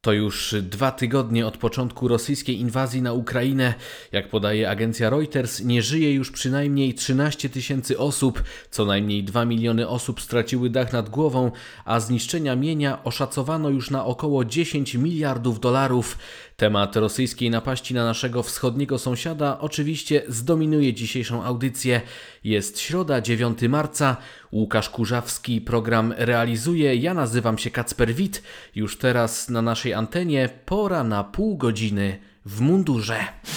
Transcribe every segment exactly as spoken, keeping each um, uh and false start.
To już dwa tygodnie od początku rosyjskiej inwazji na Ukrainę. Jak podaje agencja Reuters, nie żyje już przynajmniej trzynaście tysięcy osób, co najmniej dwa miliony osób straciły dach nad głową, a zniszczenia mienia oszacowano już na około dziesięć miliardów dolarów. Temat rosyjskiej napaści na naszego wschodniego sąsiada oczywiście zdominuje dzisiejszą audycję. Jest środa, dziewiątego marca. Łukasz Kurzawski program realizuje. Ja nazywam się Kacper Wit. Już teraz na naszej antenie pora na pół godziny w mundurze.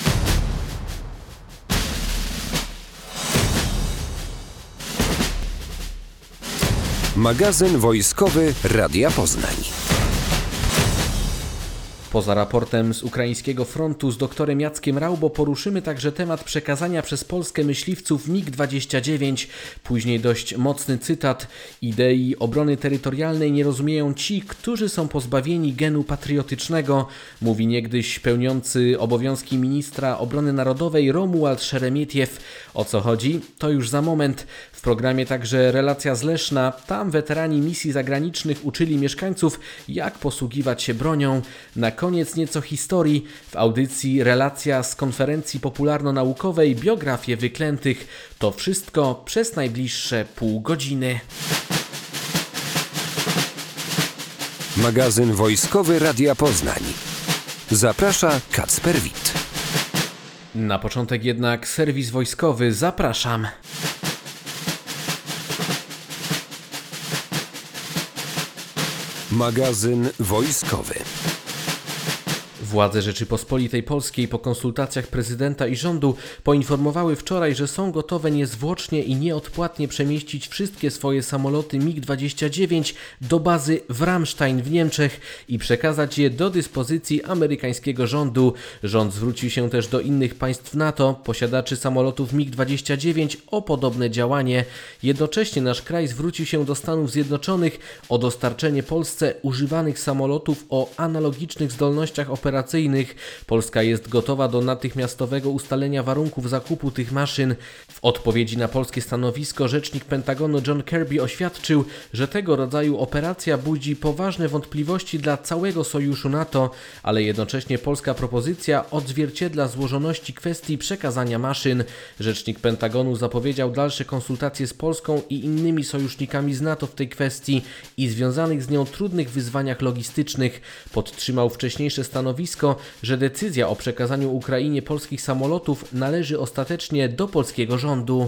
Magazyn wojskowy Radia Poznań. Poza raportem z ukraińskiego frontu z doktorem Jackiem Raubo poruszymy także temat przekazania przez Polskę myśliwców mig dwadzieścia dziewięć. Później dość mocny cytat: idei obrony terytorialnej nie rozumieją ci, którzy są pozbawieni genu patriotycznego, mówi niegdyś pełniący obowiązki ministra obrony narodowej Romuald Szeremietiew. O co chodzi? To już za moment. W programie także relacja z Leszna. Tam weterani misji zagranicznych uczyli mieszkańców, jak posługiwać się bronią. Na koniec nieco historii. W audycji relacja z konferencji popularno-naukowej Biografie wyklętych. To wszystko przez najbliższe pół godziny. Magazyn wojskowy Radia Poznań. Zaprasza Kacper Wit. Na początek jednak serwis wojskowy. Zapraszam. Magazyn wojskowy. Władze Rzeczypospolitej Polskiej po konsultacjach prezydenta i rządu poinformowały wczoraj, że są gotowe niezwłocznie i nieodpłatnie przemieścić wszystkie swoje samoloty mig dwadzieścia dziewięć do bazy w Ramstein w Niemczech i przekazać je do dyspozycji amerykańskiego rządu. Rząd zwrócił się też do innych państw NATO, posiadaczy samolotów mig dwadzieścia dziewięć o podobne działanie. Jednocześnie nasz kraj zwrócił się do Stanów Zjednoczonych o dostarczenie Polsce używanych samolotów o analogicznych zdolnościach operacyjnych. Polska jest gotowa do natychmiastowego ustalenia warunków zakupu tych maszyn. W odpowiedzi na polskie stanowisko rzecznik Pentagonu John Kirby oświadczył, że tego rodzaju operacja budzi poważne wątpliwości dla całego sojuszu NATO, ale jednocześnie polska propozycja odzwierciedla złożoności kwestii przekazania maszyn. Rzecznik Pentagonu zapowiedział dalsze konsultacje z Polską i innymi sojusznikami z NATO w tej kwestii i związanych z nią trudnych wyzwaniach logistycznych. Podtrzymał wcześniejsze stanowisko, że decyzja o przekazaniu Ukrainie polskich samolotów należy ostatecznie do polskiego rządu.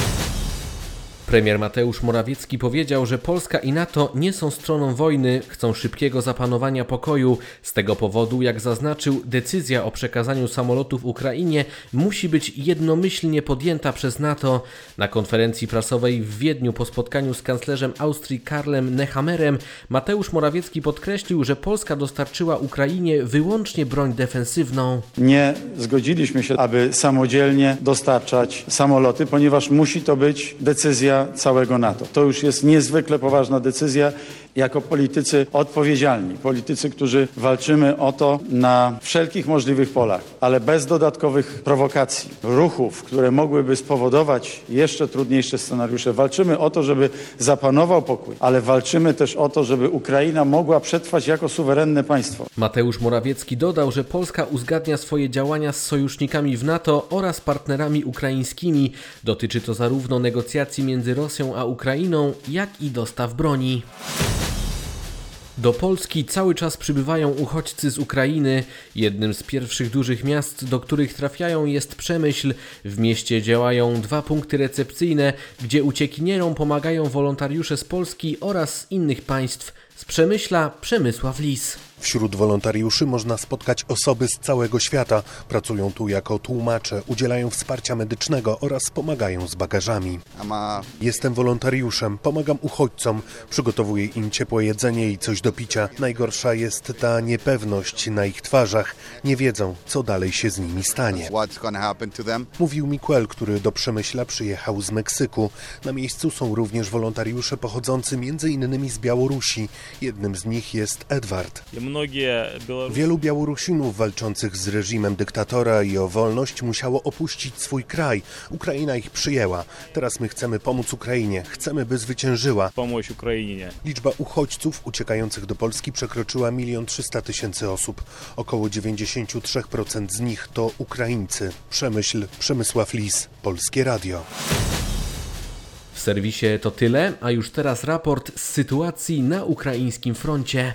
Premier Mateusz Morawiecki powiedział, że Polska i NATO nie są stroną wojny, chcą szybkiego zapanowania pokoju. Z tego powodu, jak zaznaczył, decyzja o przekazaniu samolotów Ukrainie musi być jednomyślnie podjęta przez NATO. Na konferencji prasowej w Wiedniu po spotkaniu z kanclerzem Austrii Karlem Nehammerem Mateusz Morawiecki podkreślił, że Polska dostarczyła Ukrainie wyłącznie broń defensywną. Nie zgodziliśmy się, aby samodzielnie dostarczać samoloty, ponieważ musi to być decyzja całego NATO. To już jest niezwykle poważna decyzja. Jako politycy odpowiedzialni, politycy, którzy walczymy o to na wszelkich możliwych polach, ale bez dodatkowych prowokacji, ruchów, które mogłyby spowodować jeszcze trudniejsze scenariusze. Walczymy o to, żeby zapanował pokój, ale walczymy też o to, żeby Ukraina mogła przetrwać jako suwerenne państwo. Mateusz Morawiecki dodał, że Polska uzgadnia swoje działania z sojusznikami w NATO oraz partnerami ukraińskimi. Dotyczy to zarówno negocjacji między Rosją a Ukrainą, jak i dostaw broni. Do Polski cały czas przybywają uchodźcy z Ukrainy. Jednym z pierwszych dużych miast, do których trafiają, jest Przemyśl. W mieście działają dwa punkty recepcyjne, gdzie uciekinierom pomagają wolontariusze z Polski oraz z innych państw. Z Przemyśla Przemysław Lis. Wśród wolontariuszy można spotkać osoby z całego świata. Pracują tu jako tłumacze, udzielają wsparcia medycznego oraz pomagają z bagażami. Jestem wolontariuszem, pomagam uchodźcom, przygotowuję im ciepłe jedzenie i coś do picia. Najgorsza jest ta niepewność na ich twarzach. Nie wiedzą, co dalej się z nimi stanie. Mówił Miguel, który do Przemyśla przyjechał z Meksyku. Na miejscu są również wolontariusze pochodzący między innymi z Białorusi. Jednym z nich jest Edward. Wielu Białorusinów walczących z reżimem dyktatora i o wolność musiało opuścić swój kraj. Ukraina ich przyjęła. Teraz my chcemy pomóc Ukrainie. Chcemy, by zwyciężyła. Pomóc Ukrainie. Liczba uchodźców uciekających do Polski przekroczyła milion trzysta tysięcy osób. Około dziewięćdziesiąt trzy procent z nich to Ukraińcy. Przemyśl, Przemysław Lis, Polskie Radio. W serwisie to tyle, a już teraz raport z sytuacji na ukraińskim froncie.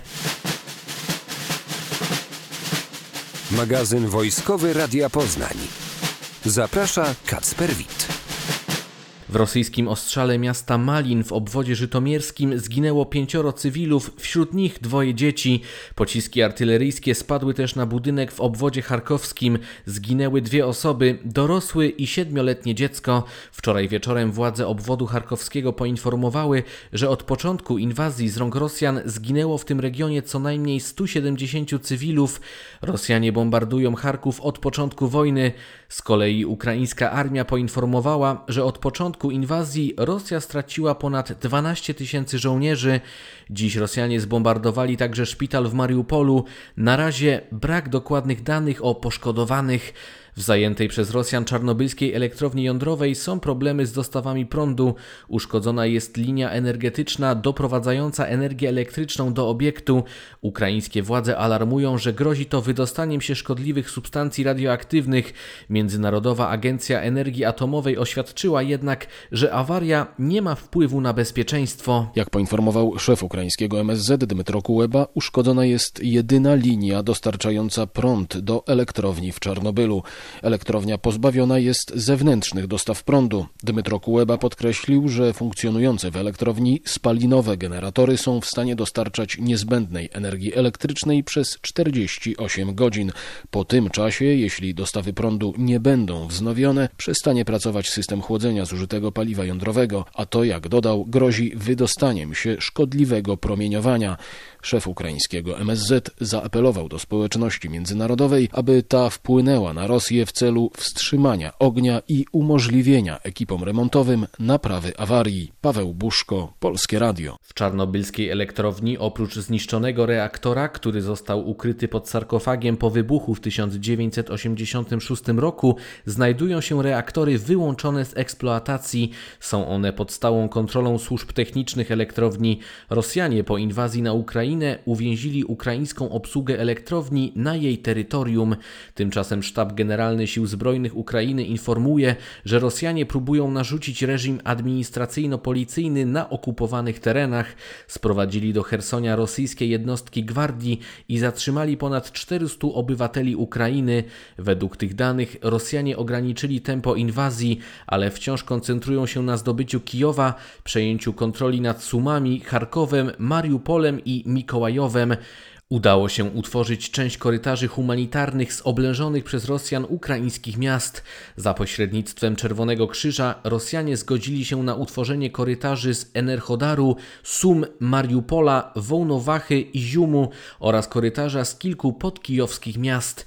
Magazyn wojskowy Radia Poznań. Zaprasza Kacper Wit. W rosyjskim ostrzale miasta Malin w obwodzie żytomierskim zginęło pięcioro cywilów, wśród nich dwoje dzieci. Pociski artyleryjskie spadły też na budynek w obwodzie charkowskim. Zginęły dwie osoby, dorosły i siedmioletnie dziecko. Wczoraj wieczorem władze obwodu charkowskiego poinformowały, że od początku inwazji z rąk Rosjan zginęło w tym regionie co najmniej stu siedemdziesięciu cywilów. Rosjanie bombardują Charków od początku wojny. Z kolei ukraińska armia poinformowała, że od początku inwazji Rosja straciła ponad dwanaście tysięcy żołnierzy. Dziś Rosjanie zbombardowali także szpital w Mariupolu. Na razie brak dokładnych danych o poszkodowanych. W zajętej przez Rosjan czarnobylskiej elektrowni jądrowej są problemy z dostawami prądu. Uszkodzona jest linia energetyczna doprowadzająca energię elektryczną do obiektu. Ukraińskie władze alarmują, że grozi to wydostaniem się szkodliwych substancji radioaktywnych. Międzynarodowa Agencja Energii Atomowej oświadczyła jednak, że awaria nie ma wpływu na bezpieczeństwo. Jak poinformował szef ukraińskiego M S Z Dmytro Kuleba, uszkodzona jest jedyna linia dostarczająca prąd do elektrowni w Czarnobylu. Elektrownia pozbawiona jest zewnętrznych dostaw prądu. Dmytro Kuleba podkreślił, że funkcjonujące w elektrowni spalinowe generatory są w stanie dostarczać niezbędnej energii elektrycznej przez czterdzieści osiem godzin. Po tym czasie, jeśli dostawy prądu nie będą wznowione, przestanie pracować system chłodzenia zużytego paliwa jądrowego, a to, jak dodał, grozi wydostaniem się szkodliwego promieniowania. Szef ukraińskiego M S Z zaapelował do społeczności międzynarodowej, aby ta wpłynęła na Rosję w celu wstrzymania ognia i umożliwienia ekipom remontowym naprawy awarii. Paweł Buszko, Polskie Radio. W czarnobylskiej elektrowni oprócz zniszczonego reaktora, który został ukryty pod sarkofagiem po wybuchu w tysiąc dziewięćset osiemdziesiątym szóstym roku, znajdują się reaktory wyłączone z eksploatacji. Są one pod stałą kontrolą służb technicznych elektrowni. Rosjanie po inwazji na Ukrainę uwięzili ukraińską obsługę elektrowni na jej terytorium. Tymczasem Sztab Generalny Sił Zbrojnych Ukrainy informuje, że Rosjanie próbują narzucić reżim administracyjno-policyjny na okupowanych terenach. Sprowadzili do Chersonia rosyjskie jednostki gwardii i zatrzymali ponad czterystu obywateli Ukrainy. Według tych danych Rosjanie ograniczyli tempo inwazji, ale wciąż koncentrują się na zdobyciu Kijowa, przejęciu kontroli nad Sumami, Charkowem, Mariupolem i Mikołajowem. Udało się utworzyć część korytarzy humanitarnych z oblężonych przez Rosjan ukraińskich miast. Za pośrednictwem Czerwonego Krzyża Rosjanie zgodzili się na utworzenie korytarzy z Enerhodaru, Sum, Mariupola, Wołnowachy, Iziumu oraz korytarza z kilku podkijowskich miast.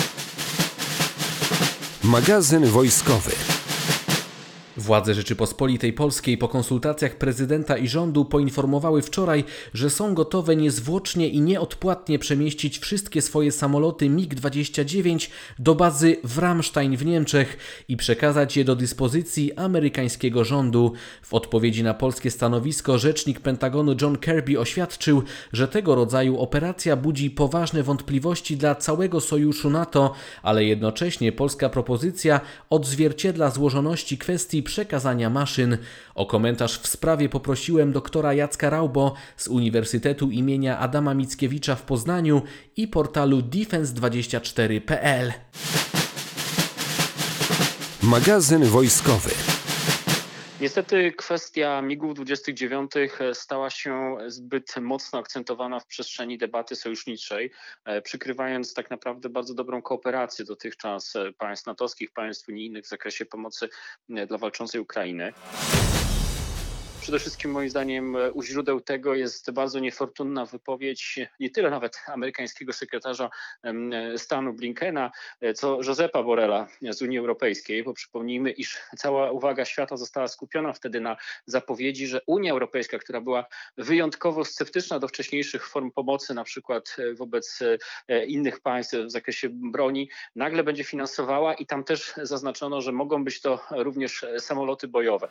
Magazyn wojskowy. Władze Rzeczypospolitej Polskiej po konsultacjach prezydenta i rządu poinformowały wczoraj, że są gotowe niezwłocznie i nieodpłatnie przemieścić wszystkie swoje samoloty mig dwadzieścia dziewięć do bazy w Ramstein w Niemczech i przekazać je do dyspozycji amerykańskiego rządu. W odpowiedzi na polskie stanowisko rzecznik Pentagonu John Kirby oświadczył, że tego rodzaju operacja budzi poważne wątpliwości dla całego sojuszu NATO, ale jednocześnie polska propozycja odzwierciedla złożoności kwestii przekazania maszyn. O komentarz w sprawie poprosiłem doktora Jacka Raubo z Uniwersytetu imienia Adama Mickiewicza w Poznaniu i portalu defense dwadzieścia cztery kropka p l. Magazyn wojskowy. Niestety kwestia migów dwudziestych dziewiątych stała się zbyt mocno akcentowana w przestrzeni debaty sojuszniczej, przykrywając tak naprawdę bardzo dobrą kooperację dotychczas państw natowskich, państw unijnych w zakresie pomocy dla walczącej Ukrainy. przede wszystkim moim zdaniem u źródeł tego jest bardzo niefortunna wypowiedź nie tyle nawet amerykańskiego sekretarza stanu Blinkena, co Josepa Borrella z Unii Europejskiej, bo przypomnijmy, iż cała uwaga świata została skupiona wtedy na zapowiedzi, że Unia Europejska, która była wyjątkowo sceptyczna do wcześniejszych form pomocy, na przykład wobec innych państw w zakresie broni, nagle będzie finansowała i tam też zaznaczono, że mogą być to również samoloty bojowe.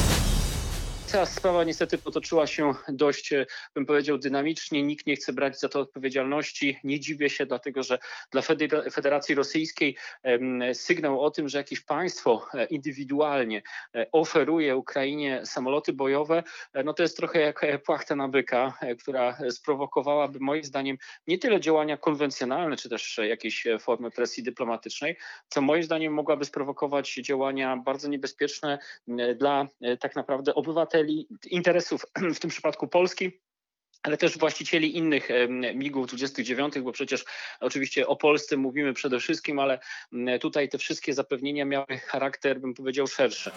Ta sprawa niestety potoczyła się dość, bym powiedział, dynamicznie. Nikt nie chce brać za to odpowiedzialności. Nie dziwię się, dlatego że dla Federacji Rosyjskiej sygnał o tym, że jakieś państwo indywidualnie oferuje Ukrainie samoloty bojowe, no to jest trochę jak płachta na byka, która sprowokowałaby moim zdaniem nie tyle działania konwencjonalne, czy też jakieś formy presji dyplomatycznej, co moim zdaniem mogłaby sprowokować działania bardzo niebezpieczne dla tak naprawdę obywateli, interesów w tym przypadku Polski, ale też właścicieli innych migów dwudziestych dziewiątych, bo przecież oczywiście o Polsce mówimy przede wszystkim, ale tutaj te wszystkie zapewnienia miały charakter, bym powiedział, szerszy.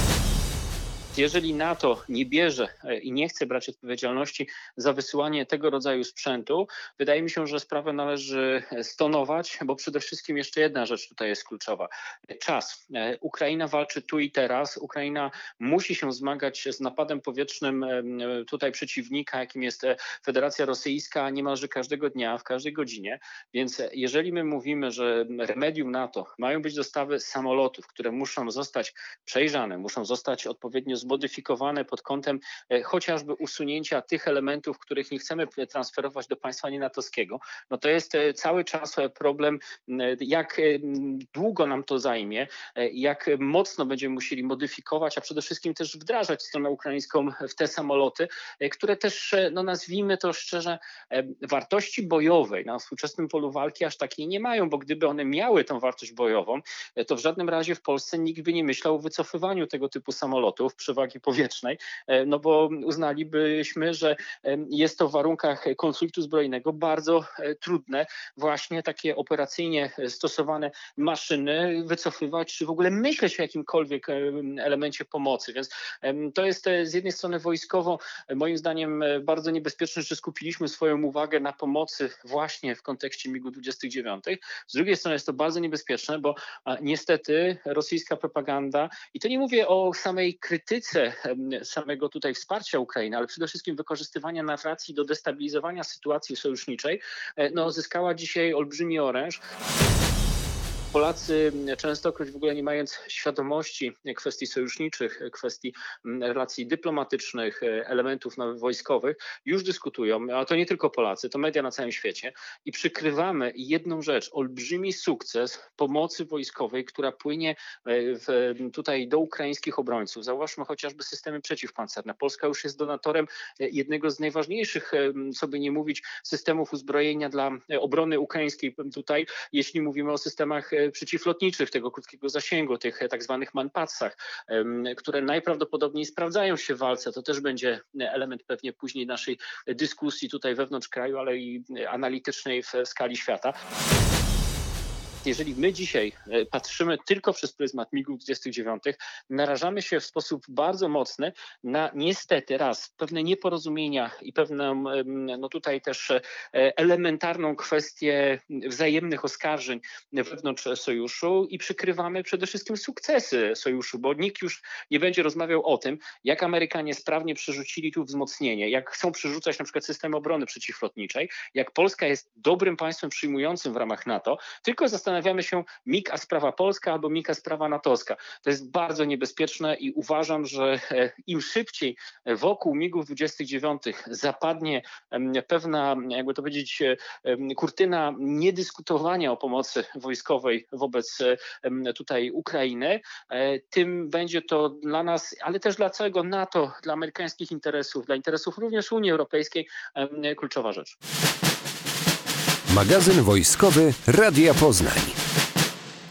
Jeżeli NATO nie bierze i nie chce brać odpowiedzialności za wysyłanie tego rodzaju sprzętu, wydaje mi się, że sprawę należy stonować, bo przede wszystkim jeszcze jedna rzecz tutaj jest kluczowa. Czas. Ukraina walczy tu i teraz. Ukraina musi się zmagać z napadem powietrznym tutaj przeciwnika, jakim jest Federacja Rosyjska, niemalże każdego dnia, w każdej godzinie. Więc jeżeli my mówimy, że remedium NATO mają być dostawy samolotów, które muszą zostać przejrzane, muszą zostać odpowiednio zmodyfikowane pod kątem e, chociażby usunięcia tych elementów, których nie chcemy transferować do państwa nienatowskiego, no to jest e, cały czas problem, e, jak e, długo nam to zajmie, e, jak mocno będziemy musieli modyfikować, a przede wszystkim też wdrażać stronę ukraińską w te samoloty, e, które też, e, no nazwijmy to szczerze, e, wartości bojowej na współczesnym polu walki aż takiej nie mają, bo gdyby one miały tą wartość bojową, e, to w żadnym razie w Polsce nikt by nie myślał o wycofywaniu tego typu samolotów, przewagi powietrznej, no bo uznalibyśmy, że jest to w warunkach konfliktu zbrojnego bardzo trudne właśnie takie operacyjnie stosowane maszyny wycofywać, czy w ogóle myśleć o jakimkolwiek elemencie pomocy. Więc to jest z jednej strony wojskowo moim zdaniem bardzo niebezpieczne, że skupiliśmy swoją uwagę na pomocy właśnie w kontekście migów dwudziestych dziewiątych. Z drugiej strony jest to bardzo niebezpieczne, bo niestety rosyjska propaganda, i to nie mówię o samej krytyce samego tutaj wsparcia Ukrainy, ale przede wszystkim wykorzystywania narracji do destabilizowania sytuacji sojuszniczej, no zyskała dzisiaj olbrzymi oręż. Polacy częstokroć w ogóle nie mając świadomości kwestii sojuszniczych, kwestii relacji dyplomatycznych, elementów nawet wojskowych, już dyskutują, a to nie tylko Polacy, to media na całym świecie i przykrywamy jedną rzecz, olbrzymi sukces pomocy wojskowej, która płynie w, tutaj do ukraińskich obrońców. Zauważmy chociażby systemy przeciwpancerne. Polska już jest donatorem jednego z najważniejszych, co by nie mówić, systemów uzbrojenia dla obrony ukraińskiej tutaj, jeśli mówimy o systemach przeciwlotniczych tego krótkiego zasięgu, tych tak zwanych manpadsach, które najprawdopodobniej sprawdzają się w walce. To też będzie element pewnie później naszej dyskusji tutaj wewnątrz kraju, ale i analitycznej w skali świata. Jeżeli my dzisiaj patrzymy tylko przez pryzmat migów dwudziestych dziewiątych, narażamy się w sposób bardzo mocny na niestety raz pewne nieporozumienia i pewną no tutaj też elementarną kwestię wzajemnych oskarżeń wewnątrz sojuszu i przykrywamy przede wszystkim sukcesy sojuszu, bo nikt już nie będzie rozmawiał o tym, jak Amerykanie sprawnie przerzucili tu wzmocnienie, jak chcą przerzucać na przykład system obrony przeciwlotniczej, jak Polska jest dobrym państwem przyjmującym w ramach NATO, tylko zastanawiamy Zastanawiamy się, mig a sprawa polska albo mig a sprawa natowska. To jest bardzo niebezpieczne i uważam, że im szybciej wokół migów dwudziestych dziewiątych zapadnie pewna, jakby to powiedzieć, kurtyna niedyskutowania o pomocy wojskowej wobec tutaj Ukrainy, tym będzie to dla nas, ale też dla całego NATO, dla amerykańskich interesów, dla interesów również Unii Europejskiej kluczowa rzecz. Magazyn wojskowy Radia Poznań.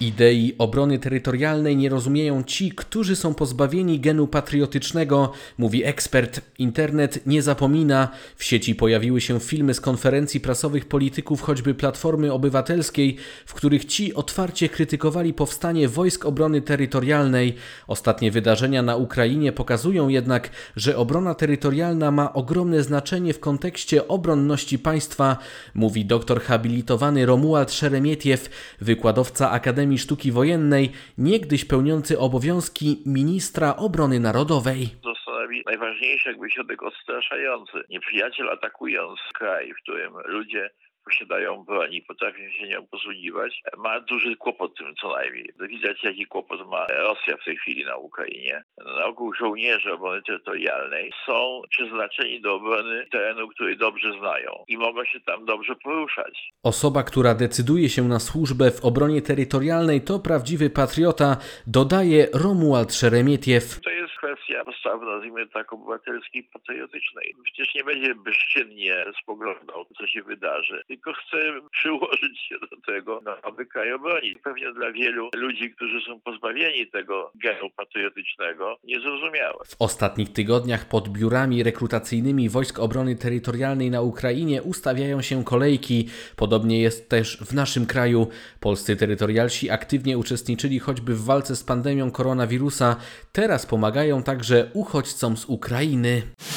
Idei obrony terytorialnej nie rozumieją ci, którzy są pozbawieni genu patriotycznego, mówi ekspert. Internet nie zapomina. W sieci pojawiły się filmy z konferencji prasowych polityków choćby Platformy Obywatelskiej, w których ci otwarcie krytykowali powstanie Wojsk Obrony Terytorialnej. Ostatnie wydarzenia na Ukrainie pokazują jednak, że obrona terytorialna ma ogromne znaczenie w kontekście obronności państwa, mówi doktor habilitowany Romuald Szeremietiew, wykładowca Akademii Sztuki Wojennej, niegdyś pełniący obowiązki ministra obrony narodowej. To stanowi najważniejszy jakby środek odstraszający. Nieprzyjaciel, atakując kraj, w którym ludzie posiadają broń i potrafią się nią posługiwać, ma duży kłopot tym co najmniej. Widać, jaki kłopot ma Rosja w tej chwili na Ukrainie. Na ogół żołnierze obrony terytorialnej są przeznaczeni do obrony terenu, który dobrze znają i mogą się tam dobrze poruszać. Osoba, która decyduje się na służbę w obronie terytorialnej, to prawdziwy patriota, dodaje Romuald Szeremietiew. To jest kwestia postawy, nazwijmy tak, obywatelskiej, patriotycznej. Przecież nie będzie bezczynnie spoglądał, co się wydarzy, tylko chce przyłożyć się do tego, no, aby kraj obronić. Pewnie dla wielu ludzi, którzy są pozbawieni tego genu patriotycznego, niezrozumiałe. W ostatnich tygodniach pod biurami rekrutacyjnymi Wojsk Obrony Terytorialnej na Ukrainie ustawiają się kolejki. Podobnie jest też w naszym kraju. Polscy terytorialsi aktywnie uczestniczyli choćby w walce z pandemią koronawirusa. Teraz pomagają także uchodźcom z Ukrainy.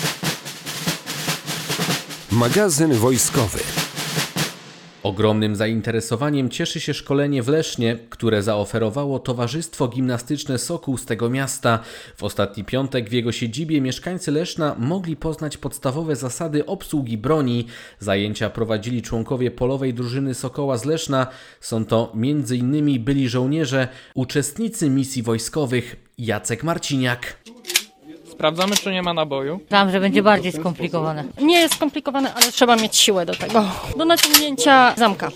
Magazyn wojskowy. Ogromnym zainteresowaniem cieszy się szkolenie w Lesznie, które zaoferowało Towarzystwo Gimnastyczne Sokół z tego miasta. W ostatni piątek w jego siedzibie mieszkańcy Leszna mogli poznać podstawowe zasady obsługi broni. Zajęcia prowadzili członkowie polowej drużyny Sokoła z Leszna. Są to między innymi byli żołnierze, uczestnicy misji wojskowych. Jacek Marciniak. Sprawdzamy, czy nie ma naboju. Tam, że będzie bardziej skomplikowane. Nie jest skomplikowane, ale trzeba mieć siłę do tego. Do naciągnięcia zamka.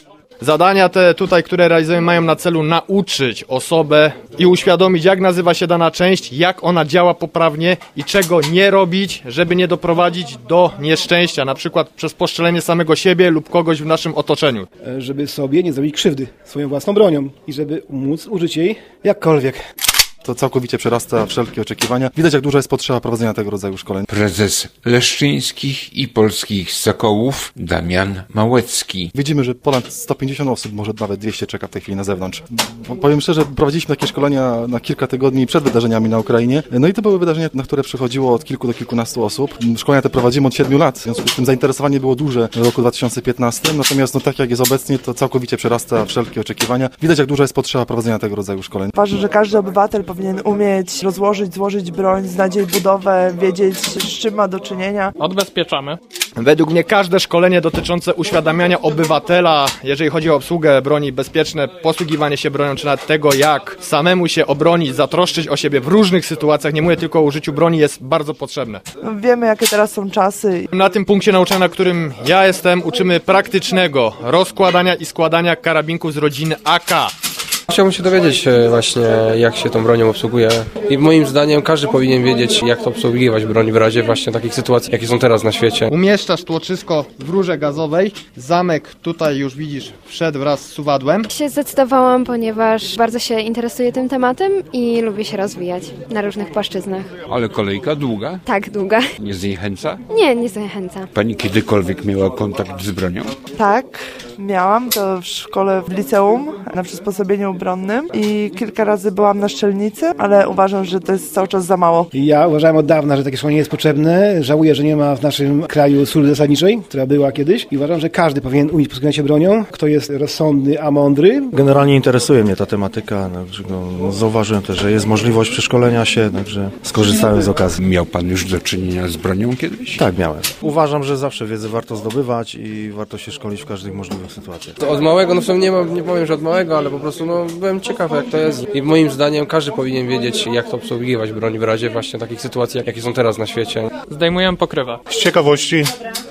Zadania te tutaj, które realizujemy, mają na celu nauczyć osobę i uświadomić, jak nazywa się dana część, jak ona działa poprawnie i czego nie robić, żeby nie doprowadzić do nieszczęścia, na przykład przez postrzelenie samego siebie lub kogoś w naszym otoczeniu. Żeby sobie nie zrobić krzywdy swoją własną bronią i żeby móc użyć jej jakkolwiek. To całkowicie przerasta wszelkie oczekiwania. Widać, jak duża jest potrzeba prowadzenia tego rodzaju szkoleń. Prezes Leszczyńskich i Polskich Sokołów Damian Małecki. Widzimy, że ponad sto pięćdziesiąt osób, może nawet dwieście czeka w tej chwili na zewnątrz. Powiem szczerze, prowadziliśmy takie szkolenia na kilka tygodni przed wydarzeniami na Ukrainie. No i to były wydarzenia, na które przychodziło od kilku do kilkunastu osób. Szkolenia te prowadzimy od siedmiu lat, w związku z tym zainteresowanie było duże w roku dwa tysiące piętnastym. Natomiast no, tak jak jest obecnie, to całkowicie przerasta wszelkie oczekiwania. Widać, jak duża jest potrzeba prowadzenia tego rodzaju szkoleń. Uważam, że każdy obywatel powinien umieć rozłożyć, złożyć broń, znać jej budowę, wiedzieć, z czym ma do czynienia. Odbezpieczamy. Według mnie każde szkolenie dotyczące uświadamiania obywatela, jeżeli chodzi o obsługę broni, bezpieczne posługiwanie się bronią, czy nawet tego, jak samemu się obronić, zatroszczyć o siebie w różnych sytuacjach, nie mówię tylko o użyciu broni, jest bardzo potrzebne. Wiemy, jakie teraz są czasy. Na tym punkcie nauczania, na którym ja jestem, uczymy praktycznego rozkładania i składania karabinków z rodziny A K. Chciałbym się dowiedzieć właśnie, jak się tą bronią obsługuje i moim zdaniem każdy powinien wiedzieć, jak to obsługiwać broń w razie właśnie takich sytuacji, jakie są teraz na świecie. Umieszczasz tłoczysko w rurze gazowej, zamek tutaj już widzisz wszedł wraz z suwadłem. Się zdecydowałam, ponieważ bardzo się interesuję tym tematem i lubię się rozwijać na różnych płaszczyznach. Ale kolejka długa? Tak, długa. Nie zniechęca? Nie, nie zniechęca. Pani kiedykolwiek miała kontakt z bronią? Tak, miałam to w szkole w liceum na przysposobieniu obronnym i kilka razy byłam na szczelnicy, ale uważam, że to jest cały czas za mało. Ja uważałem od dawna, że takie szkolenie jest potrzebne. Żałuję, że nie ma w naszym kraju służby zasadniczej, która była kiedyś i uważam, że każdy powinien umieć posługiwać się bronią, kto jest rozsądny, a mądry. Generalnie interesuje mnie ta tematyka, także no, zauważyłem też, że jest możliwość przeszkolenia się, także skorzystałem z okazji. Miał pan już do czynienia z bronią kiedyś? Tak, miałem. Uważam, że zawsze wiedzę warto zdobywać i warto się szkolić w każdych możliwych sytuacjach. To od małego, no w sumie nie, ma, nie powiem, że od małego, ale po prostu no, byłem ciekawy, jak to jest i moim zdaniem każdy powinien wiedzieć, jak to obsługiwać broń w razie właśnie takich sytuacji, jakie są teraz na świecie. Zdejmujemy pokrywę. Z ciekawości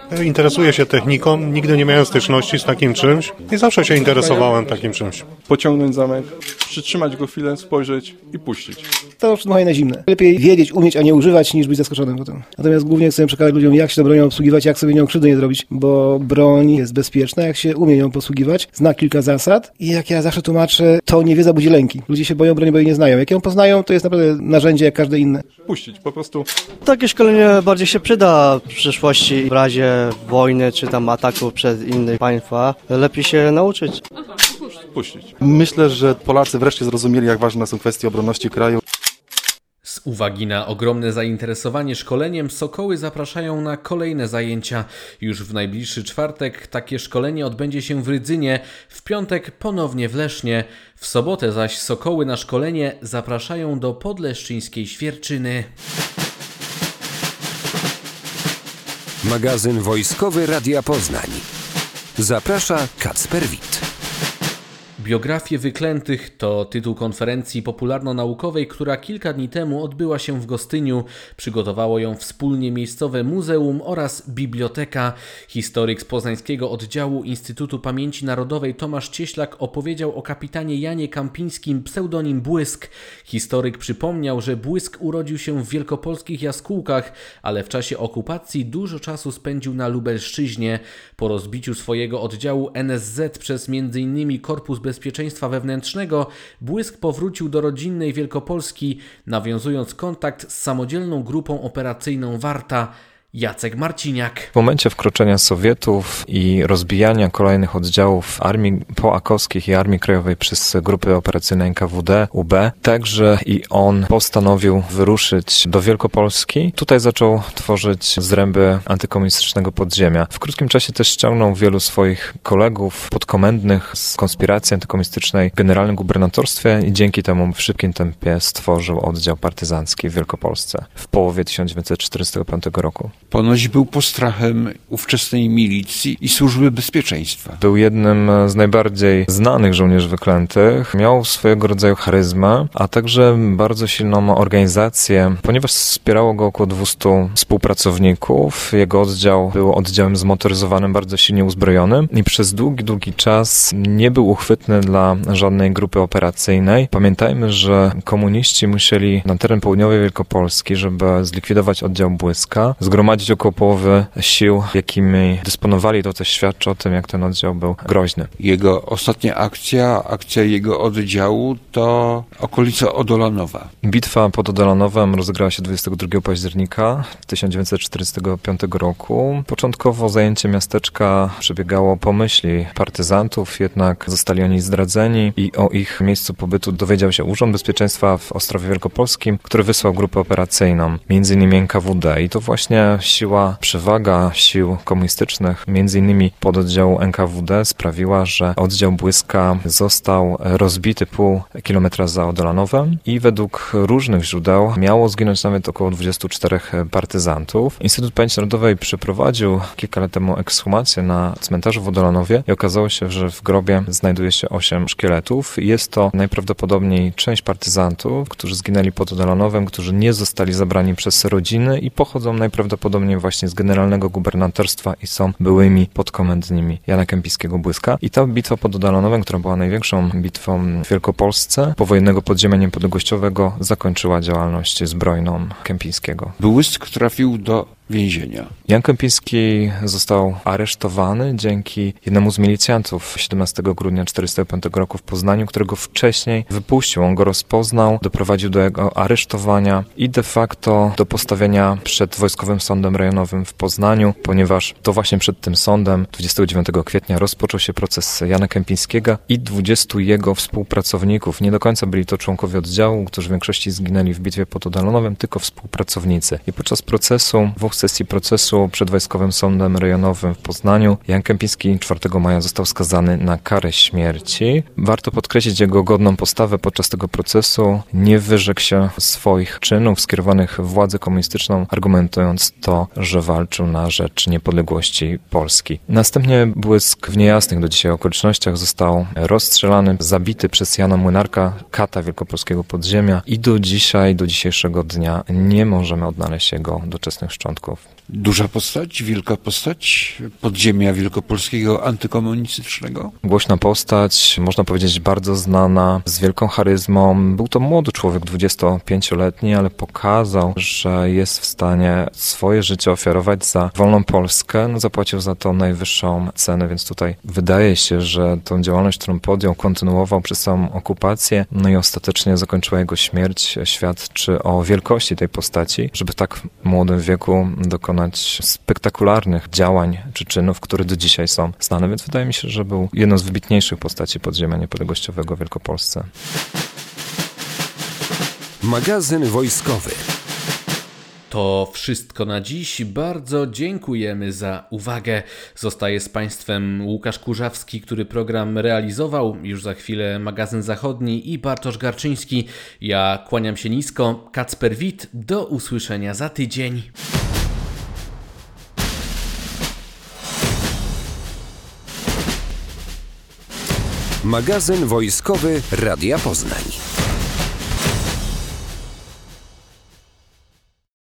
Interesuję się techniką, nigdy nie miałem styczności z takim czymś i zawsze się interesowałem takim czymś. Pociągnąć zamek, przytrzymać go chwilę, spojrzeć i puścić. To dmuchanie na zimne. Lepiej wiedzieć, umieć, a nie używać, niż być zaskoczonym potem. Natomiast głównie chcę przekazać ludziom, jak się tą bronią obsługiwać, jak sobie nią krzywdy nie zrobić, bo broń jest bezpieczna, jak się umie nią posługiwać, zna kilka zasad i jak ja zawsze tłumaczę, to nie wiedza budzi lęki. Ludzie się boją broni, bo jej nie znają. Jak ją poznają, to jest naprawdę narzędzie jak każde inne. Puścić, po prostu. Takie szkolenie bardziej się przyda w przyszłości, w razie wojny czy tam ataku przez inne państwa. Lepiej się nauczyć. Puścić. Myślę, że Polacy wreszcie zrozumieli, jak ważne są kwestie obronności kraju. Z uwagi na ogromne zainteresowanie szkoleniem, Sokoły zapraszają na kolejne zajęcia. Już w najbliższy czwartek takie szkolenie odbędzie się w Rydzynie, w piątek ponownie w Lesznie. W sobotę zaś Sokoły na szkolenie zapraszają do podleszczyńskiej Świerczyny. Magazyn wojskowy Radia Poznań. Zaprasza Kacper Wit. Biografie wyklętych to tytuł konferencji popularno-naukowej, która kilka dni temu odbyła się w Gostyniu. Przygotowało ją wspólnie miejscowe muzeum oraz biblioteka. Historyk z poznańskiego oddziału Instytutu Pamięci Narodowej Tomasz Cieślak opowiedział o kapitanie Janie Kampińskim, pseudonim Błysk. Historyk przypomniał, że Błysk urodził się w wielkopolskich Jaskółkach, ale w czasie okupacji dużo czasu spędził na Lubelszczyźnie. Po rozbiciu swojego oddziału N S Z przez między innymi Korpus Bezpieczeństwa Wewnętrznego, Błysk powrócił do rodzinnej Wielkopolski, nawiązując kontakt z samodzielną grupą operacyjną Warta. Jacek Marciniak. W momencie wkroczenia Sowietów i rozbijania kolejnych oddziałów Armii Poakowskich i Armii Krajowej przez grupy operacyjne N K W D, U B, także i on postanowił wyruszyć do Wielkopolski. Tutaj zaczął tworzyć zręby antykomunistycznego podziemia. W krótkim czasie też ściągnął wielu swoich kolegów podkomendnych z konspiracji antykomunistycznej w generalnym gubernatorstwie i dzięki temu w szybkim tempie stworzył oddział partyzancki w Wielkopolsce w połowie tysiąc dziewięćset czterdziestego piątego roku. Ponoć był postrachem ówczesnej milicji i służby bezpieczeństwa. Był jednym z najbardziej znanych żołnierzy wyklętych. Miał swojego rodzaju charyzmę, a także bardzo silną organizację, ponieważ wspierało go około dwustu współpracowników. Jego oddział był oddziałem zmotoryzowanym, bardzo silnie uzbrojonym i przez długi, długi czas nie był uchwytny dla żadnej grupy operacyjnej. Pamiętajmy, że komuniści musieli na teren południowej Wielkopolski, żeby zlikwidować oddział Błyska, zgromadzić około połowy sił, jakimi dysponowali. To też świadczy o tym, jak ten oddział był groźny. Jego ostatnia akcja, akcja jego oddziału to okolica Odolanowa. Bitwa pod Odolanowem rozegrała się dwudziestego drugiego października tysiąc dziewięćset czterdziestego piątego roku. Początkowo zajęcie miasteczka przebiegało po myśli partyzantów, jednak zostali oni zdradzeni i o ich miejscu pobytu dowiedział się Urząd Bezpieczeństwa w Ostrowie Wielkopolskim, który wysłał grupę operacyjną, między innymi N K W D. I to właśnie siła, przewaga sił komunistycznych, między innymi pododdziału N K W D, sprawiła, że oddział Błyska został rozbity pół kilometra za Odolanowem i według różnych źródeł miało zginąć nawet około dwudziestu czterech partyzantów. Instytut Pamięci Narodowej przeprowadził kilka lat temu ekshumację na cmentarzu w Odolanowie i okazało się, że w grobie znajduje się osiem szkieletów. Jest to najprawdopodobniej część partyzantów, którzy zginęli pod Odolanowem, którzy nie zostali zabrani przez rodziny i pochodzą najprawdopodobniej właśnie z generalnego gubernatorstwa i są byłymi podkomendnymi Jana Kępińskiego Błyska. I ta bitwa pod Odolanowem, która była największą bitwą w Wielkopolsce powojennego podziemia niepodległościowego, zakończyła działalność zbrojną Kępińskiego. Błysk trafił do więzienia. Jan Kępiński został aresztowany dzięki jednemu z milicjantów siedemnastego grudnia tysiąc dziewięćset czterdziestego piątego roku w Poznaniu, którego wcześniej wypuścił. On go rozpoznał, doprowadził do jego aresztowania i de facto do postawienia przed Wojskowym Sądem Rejonowym w Poznaniu, ponieważ to właśnie przed tym sądem dwudziestego dziewiątego kwietnia rozpoczął się proces Jana Kępińskiego i dwudziestu jego współpracowników. Nie do końca byli to członkowie oddziału, którzy w większości zginęli w bitwie pod Odolanowem, tylko współpracownicy. I podczas procesu, dwóch sesji procesu przed Wojskowym Sądem Rejonowym w Poznaniu, Jan Kępiński czwartego maja został skazany na karę śmierci. Warto podkreślić jego godną postawę podczas tego procesu. Nie wyrzekł się swoich czynów skierowanych w władzę komunistyczną, argumentując to, że walczył na rzecz niepodległości Polski. Następnie Błysk w niejasnych do dzisiaj okolicznościach został rozstrzelany, zabity przez Jana Młynarka, kata wielkopolskiego podziemia i do dzisiaj, do dzisiejszego dnia nie możemy odnaleźć jego doczesnych szczątków. Duża postać, wielka postać podziemia wielkopolskiego antykomunistycznego? Głośna postać, można powiedzieć bardzo znana, z wielką charyzmą. Był to młody człowiek, dwudziestopięcioletni, ale pokazał, że jest w stanie swoje życie ofiarować za wolną Polskę. No, zapłacił za to najwyższą cenę, więc tutaj wydaje się, że tą działalność, którą podjął, kontynuował przez całą okupację, no i ostatecznie zakończyła jego śmierć, świadczy o wielkości tej postaci, żeby w tak młodym wieku dokonać spektakularnych działań czy czynów, które do dzisiaj są znane, więc wydaje mi się, że był jedną z wybitniejszych postaci podziemia niepodległościowego w Wielkopolsce. Magazyn wojskowy. To wszystko na dziś. Bardzo dziękujemy za uwagę. Zostaje z Państwem Łukasz Kurzawski, który program realizował. Już za chwilę magazyn zachodni i Bartosz Garczyński. Ja kłaniam się nisko. Kacper Wit. Do usłyszenia za tydzień. Magazyn wojskowy Radia Poznań.